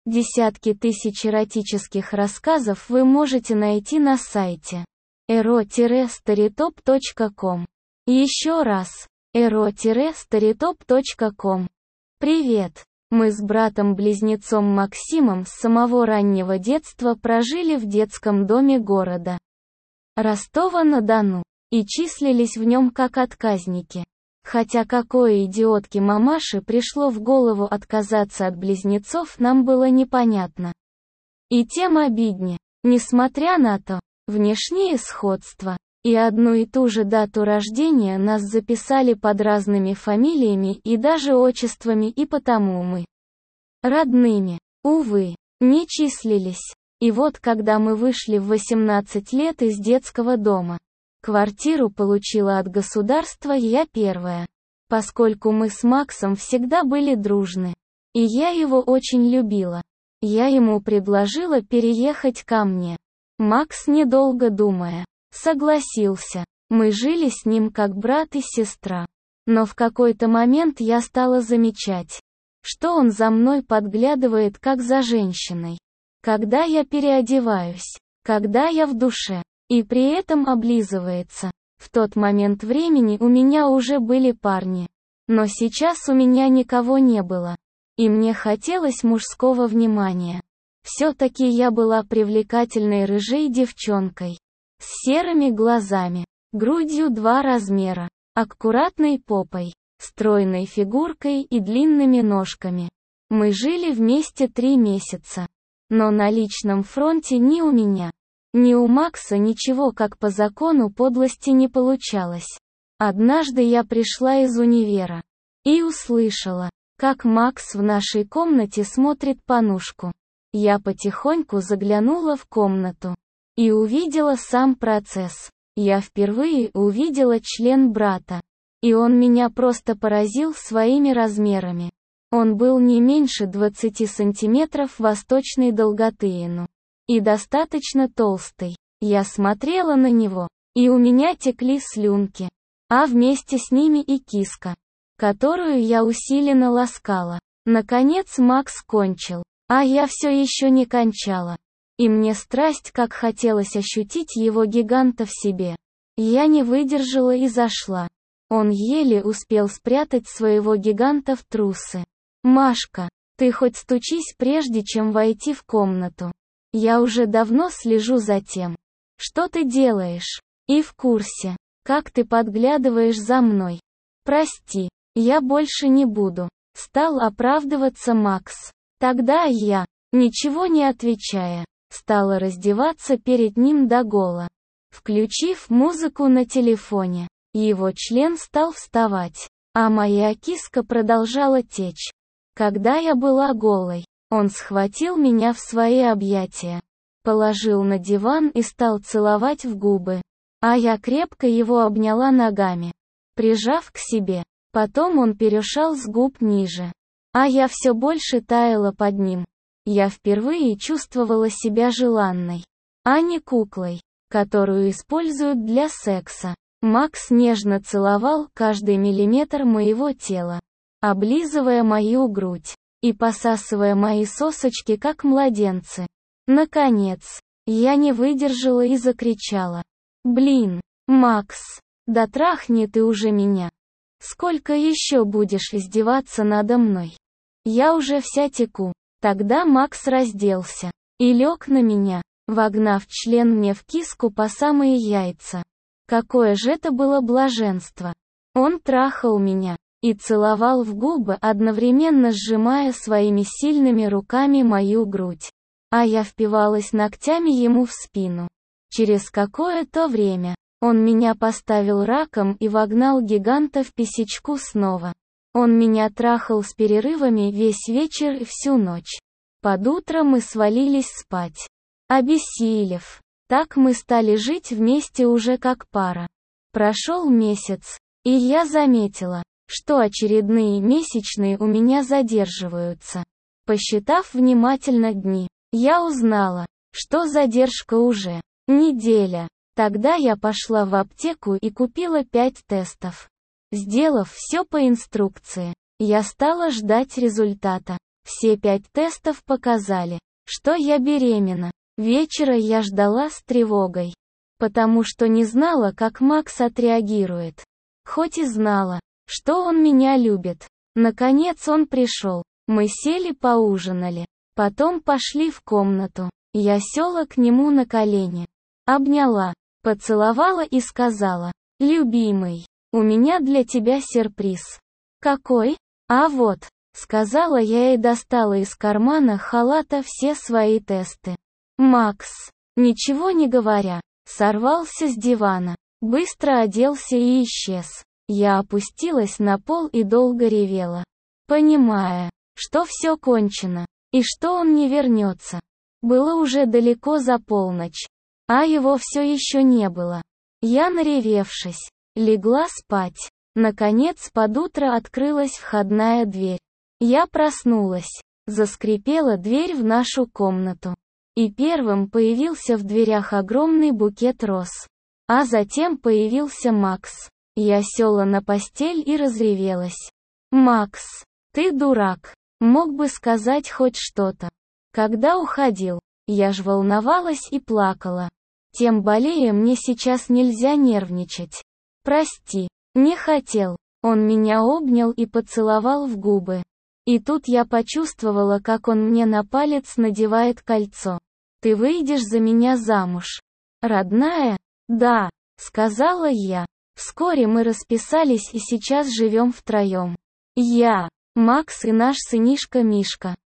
Десятки тысяч эротических рассказов вы можете найти на сайте ero-storytop.com. Еще раз, ero-storytop.com. Привет! Мы с братом-близнецом Максимом с самого раннего детства прожили в детском доме города Ростова-на-Дону и числились в нем как отказники. Хотя какой идиотке мамаше пришло в голову отказаться от близнецов, нам было непонятно. И тем обиднее, несмотря на то, внешнее сходство, и одну и ту же дату рождения нас записали под разными фамилиями и даже отчествами, и потому мы родными, увы, не числились. И вот когда мы вышли в 18 лет из детского дома, квартиру получила от государства я первая. Поскольку мы с Максом всегда были дружны, и я его очень любила, я ему предложила переехать ко мне. Макс, недолго думая, согласился. Мы жили с ним как брат и сестра. Но в какой-то момент я стала замечать, что он за мной подглядывает как за женщиной. Когда я переодеваюсь, когда я в душе, и при этом облизывается. В тот момент времени у меня уже были парни. Но сейчас у меня никого не было. И мне хотелось мужского внимания. Все-таки я была привлекательной рыжей девчонкой. С серыми глазами, грудью 2 размера, аккуратной попой, стройной фигуркой и длинными ножками. Мы жили вместе 3 месяца. Но на личном фронте ни у меня, ни у Макса ничего как по закону подлости не получалось. Однажды я пришла из универа и услышала, как Макс в нашей комнате смотрит порнушку. Я потихоньку заглянула в комнату и увидела сам процесс. Я впервые увидела член брата, и он меня просто поразил своими размерами. Он был не меньше 20 сантиметров восточной долготы, и достаточно толстый. Я смотрела на него, и у меня текли слюнки, а вместе с ними и киска, которую я усиленно ласкала. Наконец Макс кончил, а я все еще не кончала. И мне страсть как хотелось ощутить его гиганта в себе. Я не выдержала и зашла. Он еле успел спрятать своего гиганта в трусы. «Машка, ты хоть стучись прежде чем войти в комнату. Я уже давно слежу за тем, что ты делаешь, и в курсе, как ты подглядываешь за мной. Прости, я больше не буду», — стал оправдываться Макс. Тогда я, ничего не отвечая, стала раздеваться перед ним догола. Включив музыку на телефоне, его член стал вставать, а моя киска продолжала течь. Когда я была голой, он схватил меня в свои объятия, положил на диван и стал целовать в губы, а я крепко его обняла ногами, прижав к себе. Потом он перешел с губ ниже, а я все больше таяла под ним. Я впервые чувствовала себя желанной, а не куклой, которую используют для секса. Макс нежно целовал каждый миллиметр моего тела, облизывая мою грудь и посасывая мои сосочки как младенцы. Наконец, я не выдержала и закричала: «Блин, Макс, да трахни ты уже меня! Сколько еще будешь издеваться надо мной? Я уже вся теку». Тогда Макс разделся и лег на меня, вогнав член мне в киску по самые яйца. Какое же это было блаженство! Он трахал меня и целовал в губы, одновременно сжимая своими сильными руками мою грудь, а я впивалась ногтями ему в спину. Через какое-то время он меня поставил раком и вогнал гиганта в писечку снова. Он меня трахал с перерывами весь вечер и всю ночь. Под утро мы свалились спать, обессилев. Так мы стали жить вместе уже как пара. Прошел месяц, и я заметила, что очередные месячные у меня задерживаются. Посчитав внимательно дни, я узнала, что задержка уже неделя. Тогда я пошла в аптеку и купила 5 тестов. Сделав все по инструкции, я стала ждать результата. Все 5 тестов показали, что я беременна. Вечера я ждала с тревогой, потому что не знала, как Макс отреагирует. Хоть и знала, что он меня любит. Наконец он пришел. Мы сели поужинали. Потом пошли в комнату. Я села к нему на колени. Обняла, поцеловала и сказала: «Любимый, у меня для тебя сюрприз». «Какой?» «А вот», — сказала я и достала из кармана халата все свои тесты. Макс, ничего не говоря, сорвался с дивана, быстро оделся и исчез. Я опустилась на пол и долго ревела, понимая, что все кончено, и что он не вернется. Было уже далеко за полночь, а его все еще не было. Я, наревевшись, легла спать. Наконец под утро открылась входная дверь. Я проснулась. Заскрипела дверь в нашу комнату. И первым появился в дверях огромный букет роз. А затем появился Макс. Я села на постель и разревелась. «Макс, ты дурак. Мог бы сказать хоть что-то. Когда уходил, я ж волновалась и плакала. Тем более мне сейчас нельзя нервничать. Прости, не хотел». Он меня обнял и поцеловал в губы. И тут я почувствовала, как он мне на палец надевает кольцо. «Ты выйдешь за меня замуж, родная?» «Да», — сказала я. Вскоре мы расписались и сейчас живем втроем. Я, Макс и наш сынишка Мишка.